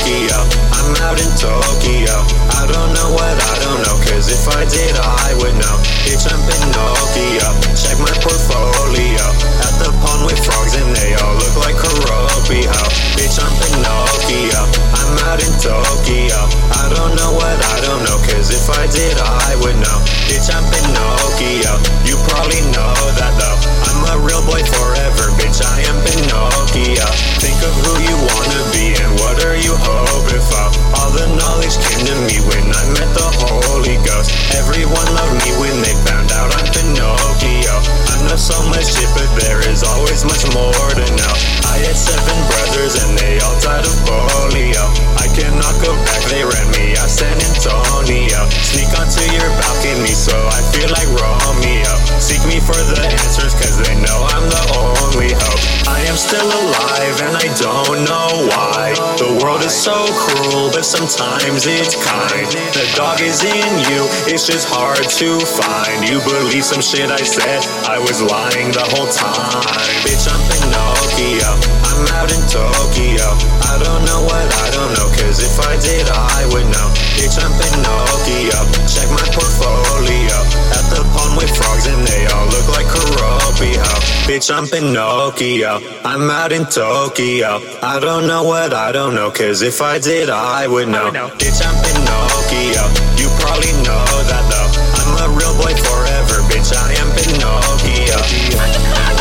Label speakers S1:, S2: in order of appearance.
S1: Pinocchio. I'm out in Tokyo. I don't know what I don't know, cause if I did I would know. Bitch, I'm Pinocchio. Check my portfolio. At the pond with frogs and they all look like Kuropi-ho. Bitch, I'm Pinocchio. I'm out in Tokyo. I don't know what I don't know, cause if I did I would know. Bitch, I'm Pinocchio. You probably know that though. I'm a real boy forever, bitch, I am Pinocchio. Think of who you wanna be and what are you hoping for. All the knowledge came to me when I met the Holy Ghost. Everyone loved me when they found out I'm Pinocchio. I know so much shit, but there is always much more to know. I had 7 brothers and they all died of polio. I cannot go back, they ran me out San Antonio. Sneak onto your balcony so I feel like Romeo. Seek me for the answers cause they know I'm the only hope. I am still alive and I don't know why. The world is so cruel but sometimes it's kind. The dog is in you, it's just hard to find. You believe some shit I said, I was lying the whole time. Bitch, I'm Pinocchio, I'm out in Tokyo. I don't know what I don't know, cause if I did I would know. Bitch, I'm Pinocchio, check my portfolio. At the pond with frogs and they all look like Kuropi-ho. Bitch, I'm Pinocchio, I'm out in Tokyo. I don't know what I don't know, cause if I did I would know. Bitch, I'm Pinocchio, you probably know that though. I'm a real boy forever, bitch, I am Pinocchio.